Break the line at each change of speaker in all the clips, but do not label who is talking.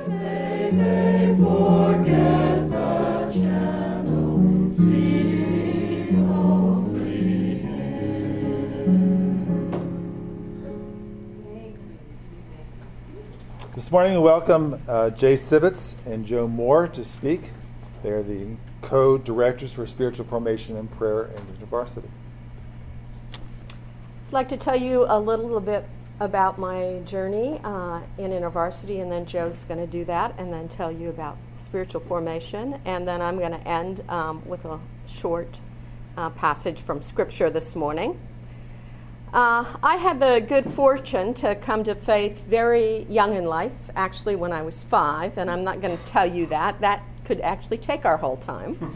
They forget the channel, see only Him.
This morning we welcome Jay Sivitz and Joe Moore to speak. They're the co-directors for spiritual formation and prayer in InterVarsity.
I'd like to tell you a little bit about my journey in InterVarsity, and then Joe's going to do that, and then tell you about spiritual formation, and then I'm going to end with a short passage from Scripture this morning. I had the good fortune to come to faith very young in life, actually when I was 5, and I'm not going to tell you that. That could actually take our whole time.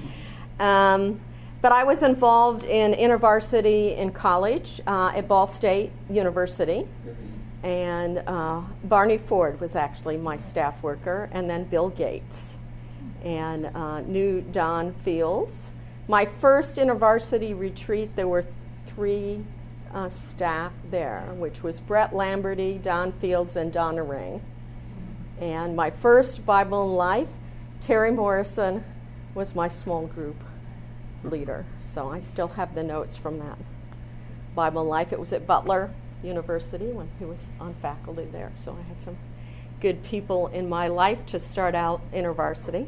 But I was involved in InterVarsity in college at Ball State University. And Barney Ford was actually my staff worker, and then Bill Gates, and knew Don Fields. My first InterVarsity retreat, there were 3 staff there, which was Brett Lamberty, Don Fields, and Donna Ring. And my first Bible in Life, Terry Morrison was my small group leader. So I still have the notes from that Bible in Life. It was at Butler University when he was on faculty there. So I had some good people in my life to start out InterVarsity.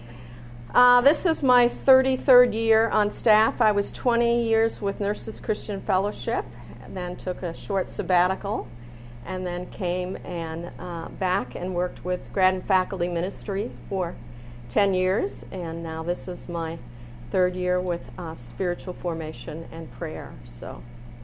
This is my 33rd year on staff. I was 20 years with Nurses Christian Fellowship, and then took a short sabbatical, and then came and back and worked with grad and faculty ministry for 10 years, and now this is my 3rd year with spiritual formation and prayer. So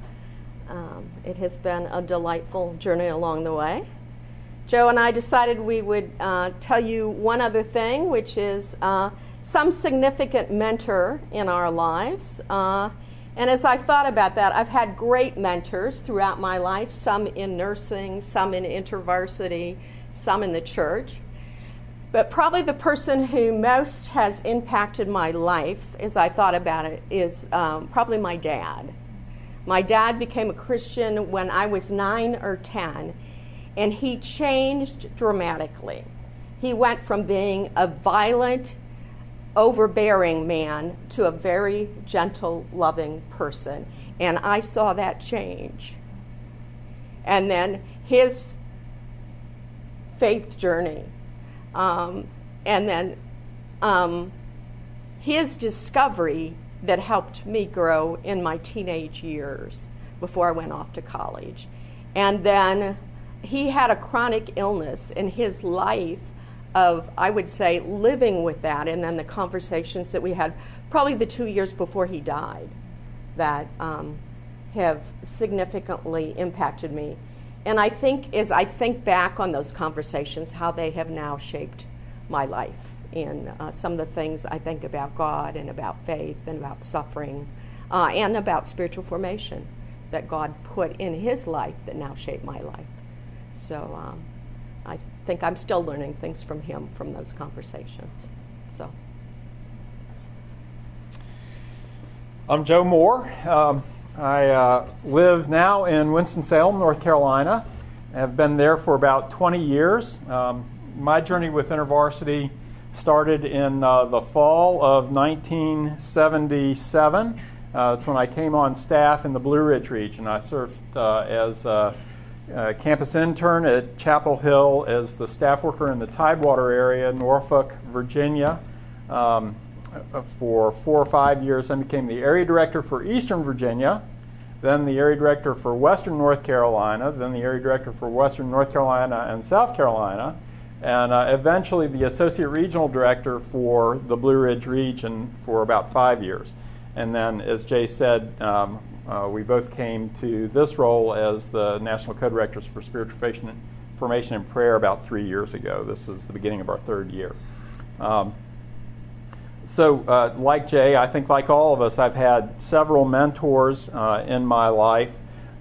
it has been a delightful journey along the way. Joe and I decided we would tell you one other thing, which is some significant mentor in our lives. And as I thought about that, I've had great mentors throughout my life, some in nursing, some in InterVarsity, some in the church. But probably the person who most has impacted my life, as I thought about it, is probably my dad. My dad became a Christian when I was 9 or 10, and he changed dramatically. He went from being a violent, overbearing man to a very gentle, loving person. And I saw that change. And then his faith journey. And then his discovery that helped me grow in my teenage years before I went off to college. And then he had a chronic illness in his life of, I would say, living with that, and then the conversations that we had probably the 2 years before he died that have significantly impacted me. And I think, as I think back on those conversations, how they have now shaped my life in some of the things I think about God and about faith and about suffering and about spiritual formation that God put in his life that now shape my life. So I think I'm still learning things from him from those conversations. So
I'm Joe Moore. I live now in Winston-Salem, North Carolina. I have been there for about 20 years. My journey with InterVarsity started in the fall of 1977. It's when I came on staff in the Blue Ridge region. I served as a campus intern at Chapel Hill, as the staff worker in the Tidewater area, Norfolk, Virginia, for 4 or 5 years. I became the area director for Eastern Virginia, then the area director for Western North Carolina, then the area director for Western North Carolina and South Carolina, and eventually the associate regional director for the Blue Ridge region for about 5 years. And then, as Jay said, we both came to this role as the national co-directors for spiritual formation and prayer about 3 years ago. This is the beginning of our 3rd year. So, like Jay, I think like all of us, I've had several mentors in my life.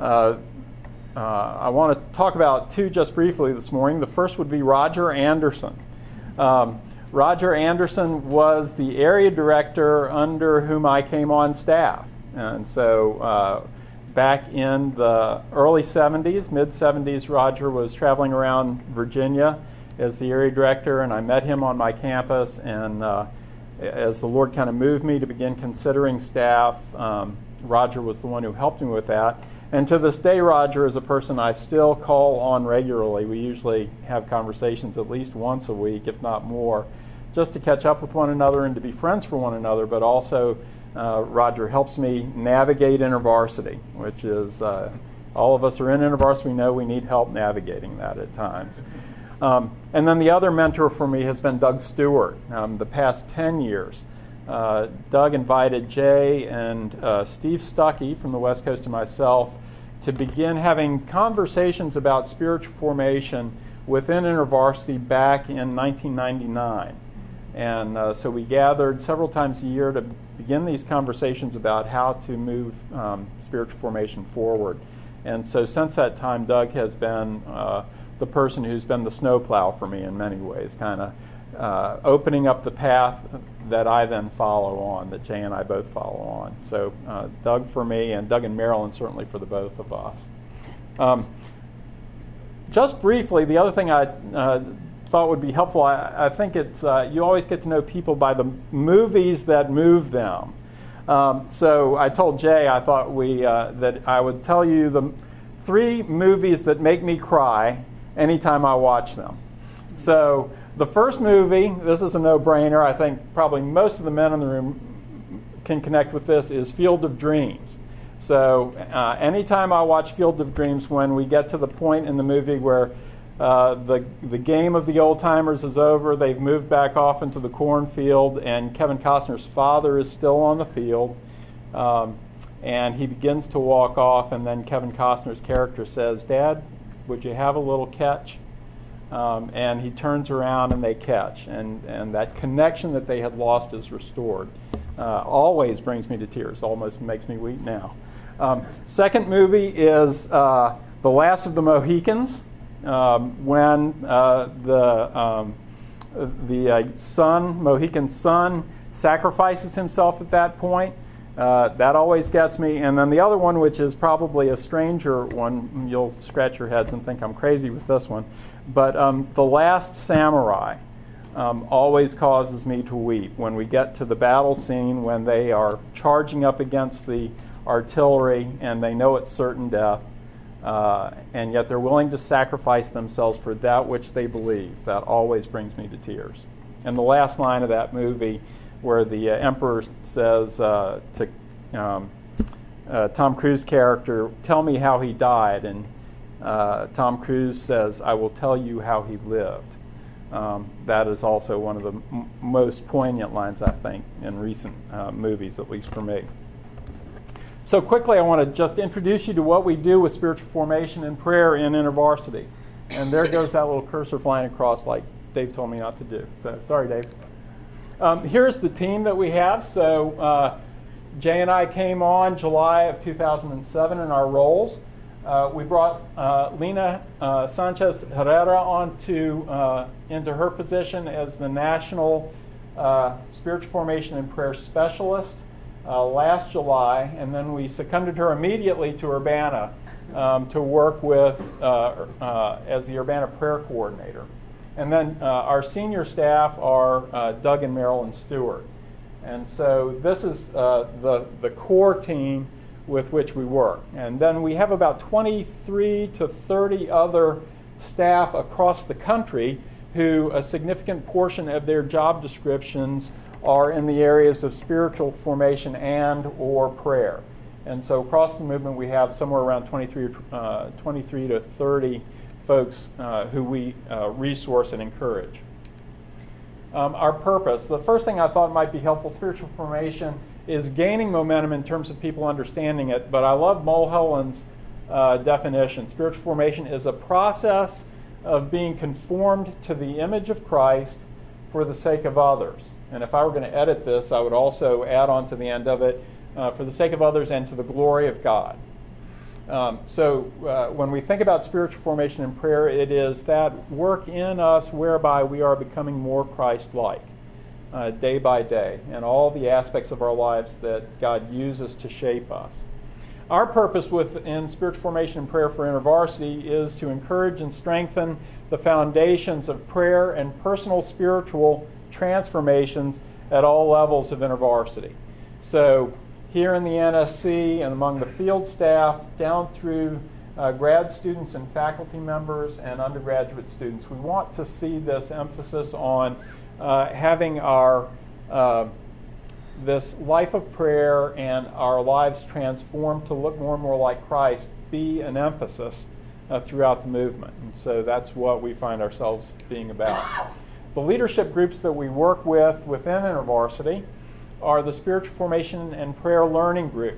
I want to talk about 2 just briefly this morning. The first would be Roger Anderson. Roger Anderson was the area director under whom I came on staff. And so back in the early 70s, mid-70s, Roger was traveling around Virginia as the area director, and I met him on my campus. And as the Lord kind of moved me to begin considering staff, Roger was the one who helped me with that. And to this day, Roger is a person I still call on regularly. We usually have conversations at least once a week, if not more, just to catch up with one another and to be friends for one another. But also, Roger helps me navigate InterVarsity, which is all of us are in InterVarsity. We know we need help navigating that at times. And then the other mentor for me has been Doug Stewart. The past 10 years, Doug invited Jay and Steve Stuckey from the West Coast and myself to begin having conversations about spiritual formation within InterVarsity back in 1999. And so we gathered several times a year to begin these conversations about how to move spiritual formation forward. And so since that time, Doug has been the person who's been the snowplow for me in many ways, kind of opening up the path that I then follow on, that Jay and I both follow on. So Doug for me, and Doug and Marilyn certainly for the both of us. Just briefly, the other thing I thought would be helpful, I think it's you always get to know people by the movies that move them. So I told Jay I thought that I would tell you the 3 movies that make me cry anytime I watch them. So the first movie, this is a no-brainer, I think probably most of the men in the room can connect with this, is Field of Dreams. So anytime I watch Field of Dreams, when we get to the point in the movie where the game of the old-timers is over, they've moved back off into the cornfield, and Kevin Costner's father is still on the field, and he begins to walk off, and then Kevin Costner's character says, "Dad, would you have a little catch?" And he turns around and they catch, and that connection that they had lost is restored. Always brings me to tears, almost makes me weep now. Second movie is The Last of the Mohicans, when the Mohican son sacrifices himself at that point. That always gets me. And then the other one, which is probably a stranger one, you'll scratch your heads and think I'm crazy with this one, but The Last Samurai always causes me to weep. When we get to the battle scene, when they are charging up against the artillery and they know it's certain death, and yet they're willing to sacrifice themselves for that which they believe, that always brings me to tears. And the last line of that movie, where the emperor says to Tom Cruise character, "Tell me how he died," and Tom Cruise says, "I will tell you how he lived." That is also one of the most poignant lines, I think, in recent movies, at least for me. So quickly, I want to just introduce you to what we do with spiritual formation and prayer in InterVarsity. And there goes that little cursor flying across like Dave told me not to do. So sorry, Dave. Here's the team that we have. So Jay and I came on July of 2007 in our roles. We brought Lena Sanchez Herrera into her position as the National Spiritual Formation and Prayer Specialist last July, and then we seconded her immediately to Urbana to work with as the Urbana Prayer Coordinator. And then our senior staff are Doug and Marilyn Stewart. And so this is the core team with which we work. And then we have about 23 to 30 other staff across the country who a significant portion of their job descriptions are in the areas of spiritual formation and or prayer. And so across the movement we have somewhere around 23 to 30 folks who we resource and encourage. Our purpose, the first thing I thought might be helpful, spiritual formation is gaining momentum in terms of people understanding it, but I love Mulholland's definition. Spiritual formation is a process of being conformed to the image of Christ for the sake of others. And if I were going to edit this, I would also add on to the end of it, for the sake of others and to the glory of God. So when we think about spiritual formation and prayer, it is that work in us whereby we are becoming more Christ-like day by day, and all the aspects of our lives that God uses to shape us. Our purpose within Spiritual Formation and Prayer for InterVarsity is to encourage and strengthen the foundations of prayer and personal spiritual transformations at all levels of InterVarsity. So here in the NSC and among the field staff, down through grad students and faculty members and undergraduate students, we want to see this emphasis on having our this life of prayer and our lives transformed to look more and more like Christ be an emphasis throughout the movement. And so that's what we find ourselves being about. The leadership groups that we work with within InterVarsity are the Spiritual Formation and Prayer Learning Group.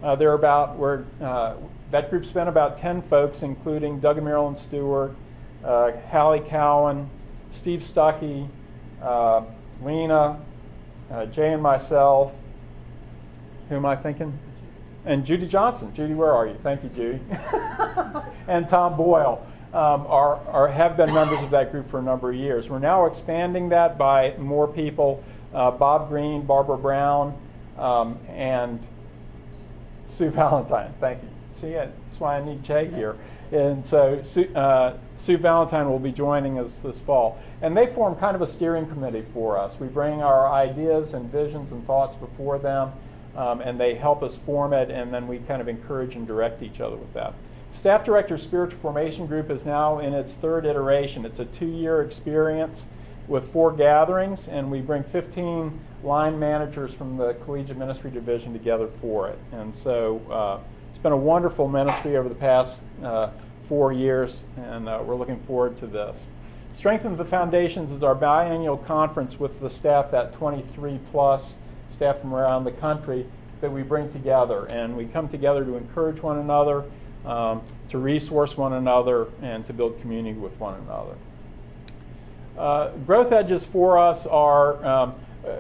That group's been about 10 folks, including Doug and Marilyn Stewart, Hallie Cowan, Steve Stuckey, Lena, Jay and myself. Who am I thinking? And Judy Johnson. Judy, where are you? Thank you, Judy. And Tom Boyle have been members of that group for a number of years. We're now expanding that by more people. Bob Green, Barbara Brown, and Sue Valentine. Thank you. See, that's why I need Jay here. And so Sue Valentine will be joining us this fall. And they form kind of a steering committee for us. We bring our ideas and visions and thoughts before them, and they help us form it, and then we kind of encourage and direct each other with that. Staff Director Spiritual Formation Group is now in its third iteration. It's a 2-year experience with 4 gatherings, and we bring 15 line managers from the Collegiate Ministry Division together for it. And so it's been a wonderful ministry over the past 4 years, and we're looking forward to this. Strengthen the Foundations is our biannual conference with the staff, that 23-plus staff from around the country that we bring together. And we come together to encourage one another, to resource one another, and to build community with one another. Growth edges for us are,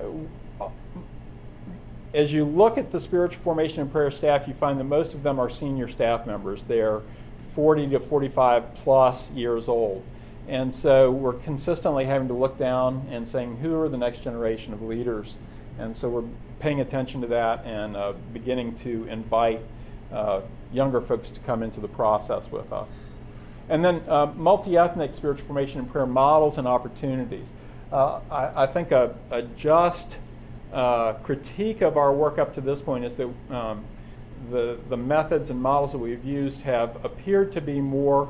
as you look at the Spiritual Formation and Prayer staff, you find that most of them are senior staff members. They're 40 to 45 plus years old. And so we're consistently having to look down and saying, who are the next generation of leaders? And so we're paying attention to that and beginning to invite younger folks to come into the process with us. And then multi-ethnic Spiritual Formation and Prayer models and opportunities. I think a just critique of our work up to this point is that the methods and models that we've used have appeared to be more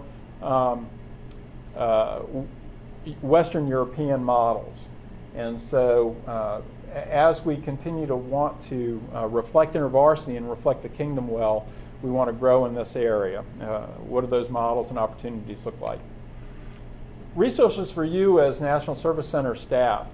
Western European models. And so as we continue to want to reflect InterVarsity and reflect the kingdom well, we want to grow in this area. What do those models and opportunities look like? Resources for you as National Service Center staff.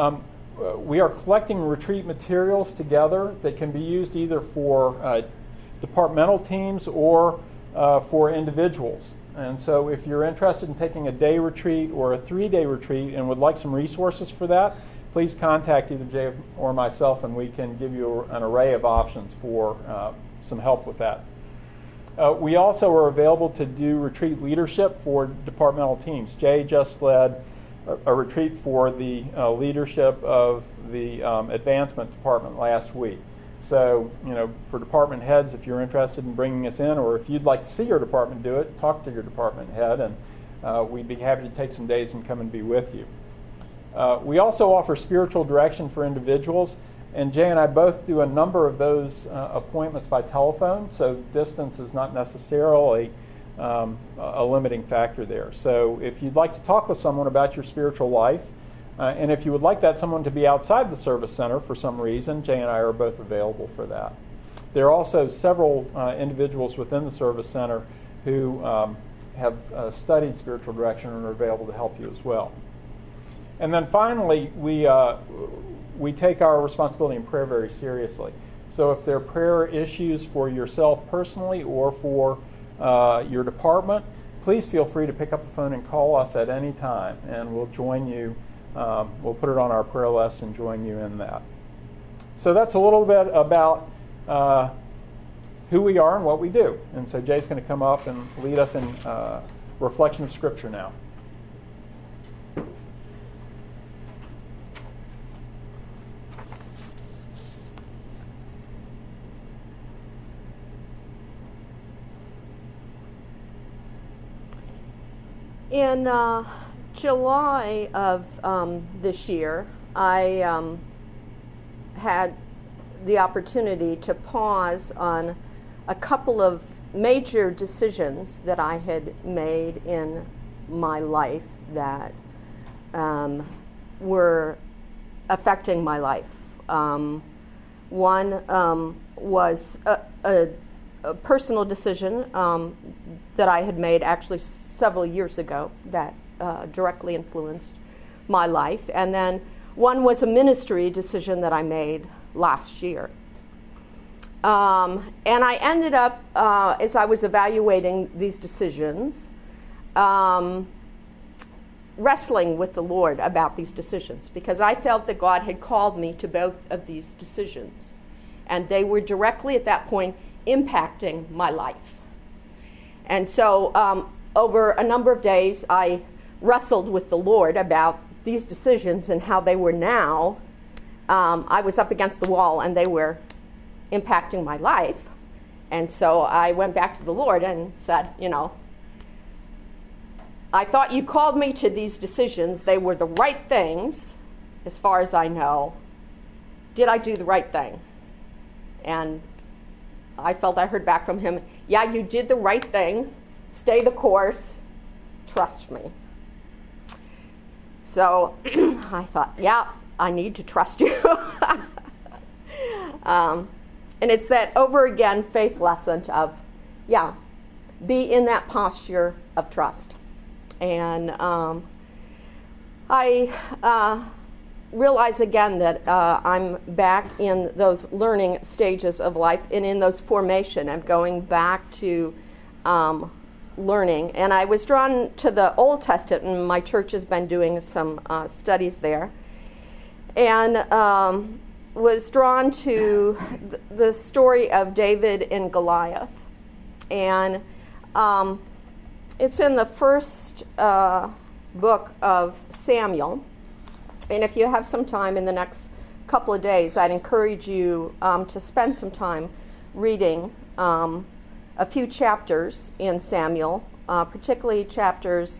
We are collecting retreat materials together that can be used either for departmental teams or for individuals. And so if you're interested in taking a day retreat or a 3-day retreat and would like some resources for that, please contact either Jay or myself, and we can give you an array of options for some help with that. We also are available to do retreat leadership for departmental teams. Jay just led a retreat for the leadership of the advancement department last week. So, for department heads, if you're interested in bringing us in, or if you'd like to see your department do it, talk to your department head, and we'd be happy to take some days and come and be with you. We also offer spiritual direction for individuals, and Jay and I both do a number of those appointments by telephone, so distance is not necessarily a limiting factor there. So if you'd like to talk with someone about your spiritual life, and if you would like that someone to be outside the service center for some reason, Jay and I are both available for that. There are also several individuals within the service center who have studied spiritual direction and are available to help you as well. And then finally, we take our responsibility in prayer very seriously. So if there are prayer issues for yourself personally or for your department, please feel free to pick up the phone and call us at any time, and we'll join you. We'll put it on our prayer list and join you in that. So that's a little bit about who we are and what we do. And so Jay's going to come up and lead us in reflection of Scripture now.
In July of this year, I had the opportunity to pause on a couple of major decisions that I had made in my life that were affecting my life. One was a personal decision that I had made actually several years ago that directly influenced my life. And then one was a ministry decision that I made last year. And I ended up, as I was evaluating these decisions, wrestling with the Lord about these decisions, because I felt that God had called me to both of these decisions. And they were directly at that point impacting my life. And so over a number of days, I wrestled with the Lord about these decisions and how they were now. I was up against the wall and they were impacting my life. And so I went back to the Lord and said, I thought you called me to these decisions. They were the right things, as far as I know. Did I do the right thing? And I felt I heard back from him, yeah, you did the right thing. Stay the course. Trust me. So I thought, yeah, I need to trust you. And it's that over again faith lesson of, be in that posture of trust. And I realize again that I'm back in those learning stages of life and in those formation. I'm going back to learning. And I was drawn to the Old Testament, and my church has been doing some studies there. And was drawn to the story of David and Goliath. And it's in the first book of Samuel. And if you have some time in the next couple of days, I'd encourage you to spend some time reading a few chapters in Samuel, particularly chapters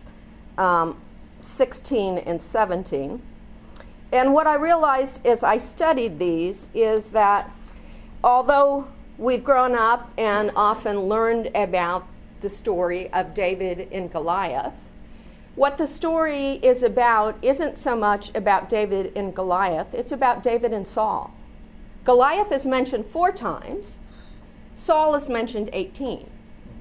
16 and 17. And what I realized as I studied these is that although we've grown up and often learned about the story of David and Goliath, what the story is about isn't so much about David and Goliath, it's about David and Saul. Goliath is mentioned 4 times, Saul is mentioned 18.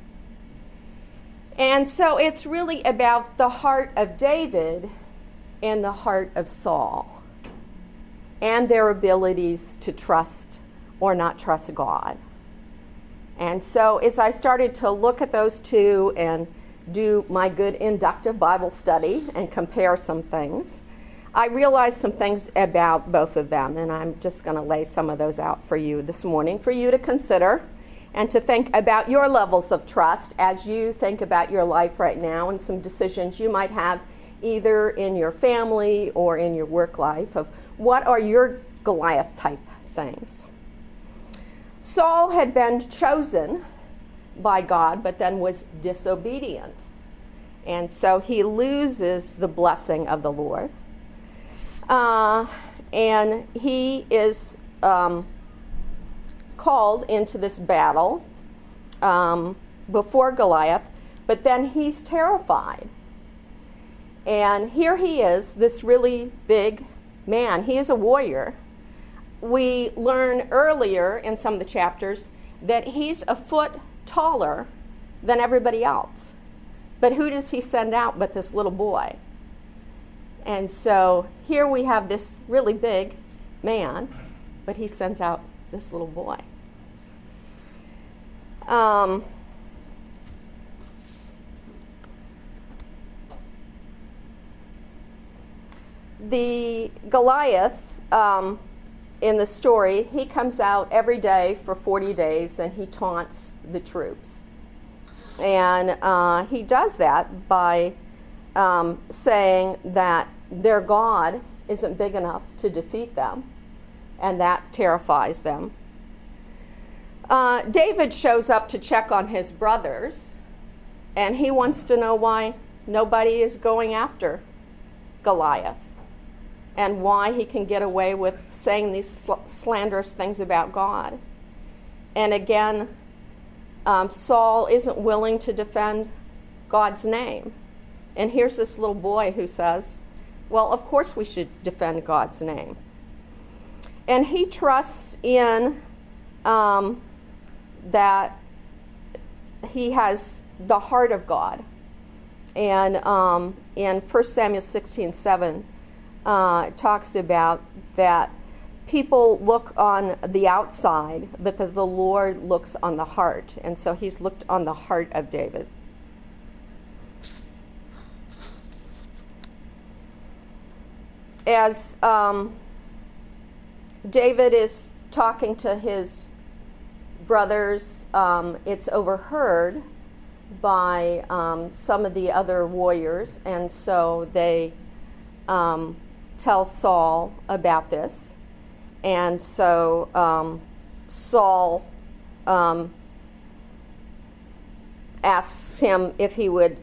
And so it's really about the heart of David and the heart of Saul, and their abilities to trust or not trust God. And so as I started to look at those two and do my good inductive Bible study and compare some things, I realized some things about both of them, and I'm just going to lay some of those out for you this morning for you to consider and to think about your levels of trust as you think about your life right now and some decisions you might have either in your family or in your work life of what are your Goliath-type things. Saul had been chosen by God, but then was disobedient. And so he loses the blessing of the Lord. And he is called into this battle before Goliath, but then he's terrified. And here he is, this really big man. He is a warrior. We learn earlier in some of the chapters that he's a foot taller than everybody else. But who does he send out but this little boy? And so here we have this really big man, but he sends out this little boy. The Goliath, in the story, he comes out every day for 40 days and he taunts the troops. And he does that by saying that their God isn't big enough to defeat them, and that terrifies them. David shows up to check on his brothers, and he wants to know why nobody is going after Goliath, and why he can get away with saying these slanderous things about God. And again, Saul isn't willing to defend God's name. And here's this little boy who says, well, of course we should defend God's name. And he trusts in that he has the heart of God. And in 1 Samuel 16:7, it talks about that people look on the outside, but that the Lord looks on the heart. And so he's looked on the heart of David. As David is talking to his brothers, it's overheard by some of the other warriors, and so they tell Saul about this. And so Saul asks him if he would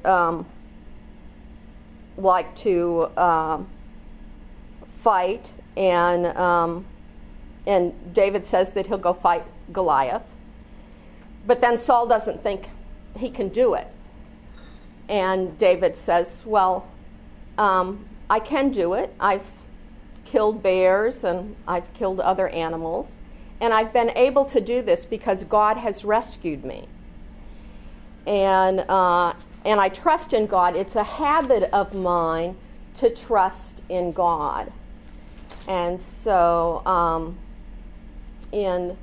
like to fight, and David says that he'll go fight Goliath. But then Saul doesn't think he can do it. And David says, well, I can do it. I've killed bears and I've killed other animals. And I've been able to do this because God has rescued me. And I trust in God. It's a habit of mine to trust in God. And so in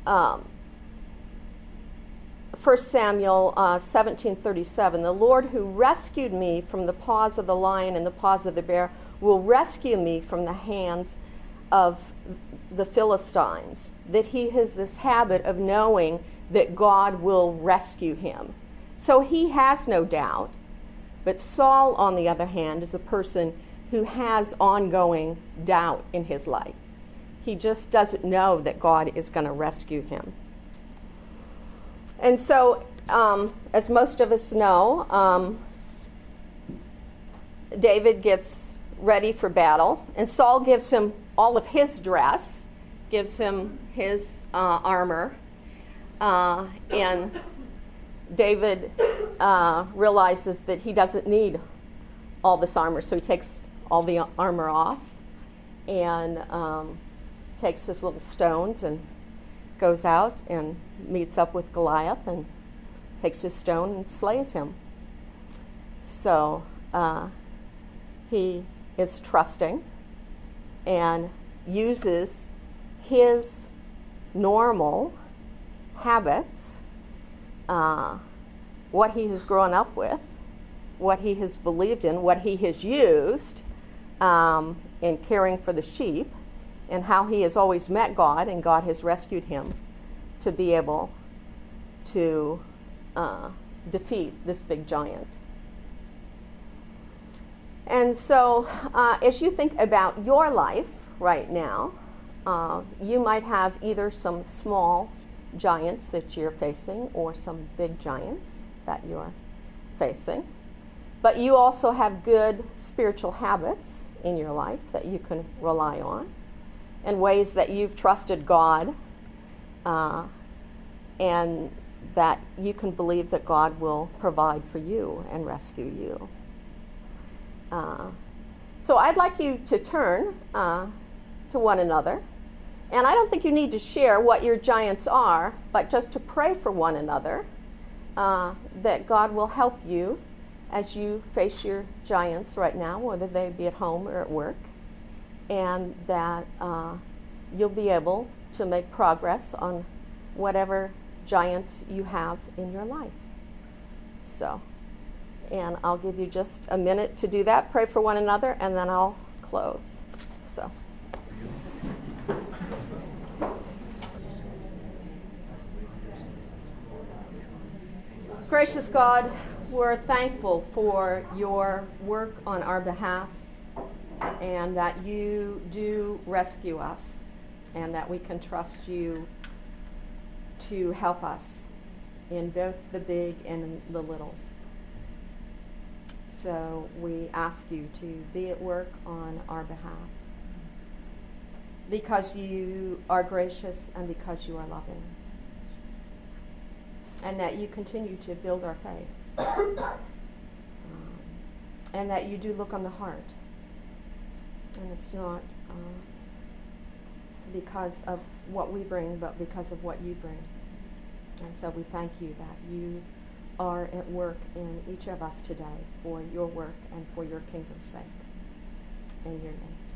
1 Samuel 17:37, the Lord who rescued me from the paws of the lion and the paws of the bear will rescue me from the hands of the Philistines. That he has this habit of knowing that God will rescue him. So he has no doubt. But Saul, on the other hand, is a person who has ongoing doubt in his life. He just doesn't know that God is going to rescue him. And so, as most of us know, David gets ready for battle, and Saul gives him all of his dress, gives him his armor, and David realizes that he doesn't need all this armor, so he takes all the armor off and takes his little stones and goes out and meets up with Goliath and takes his stone and slays him. So he is trusting and uses his normal habits, what he has grown up with, what he has believed in, what he has used in caring for the sheep, and how he has always met God, and God has rescued him to be able to defeat this big giant. And so as you think about your life right now, you might have either some small giants that you're facing or some big giants that you're facing. But you also have good spiritual habits in your life that you can rely on, and ways that you've trusted God, and that you can believe that God will provide for you and rescue you. So I'd like you to turn to one another. And I don't think you need to share what your giants are, but just to pray for one another, that God will help you as you face your giants right now, whether they be at home or at work, and that you'll be able to make progress on whatever giants you have in your life. So, and I'll give you just a minute to do that, pray for one another, and then I'll close. So. Gracious God, we're thankful for your work on our behalf, and that you do rescue us, and that we can trust you to help us in both the big and the little. So we ask you to be at work on our behalf, because you are gracious and because you are loving, and that you continue to build our faith, and that you do look on the heart, and it's not because of what we bring, but because of what you bring. And so we thank you that you are at work in each of us today for your work and for your kingdom's sake. In your name.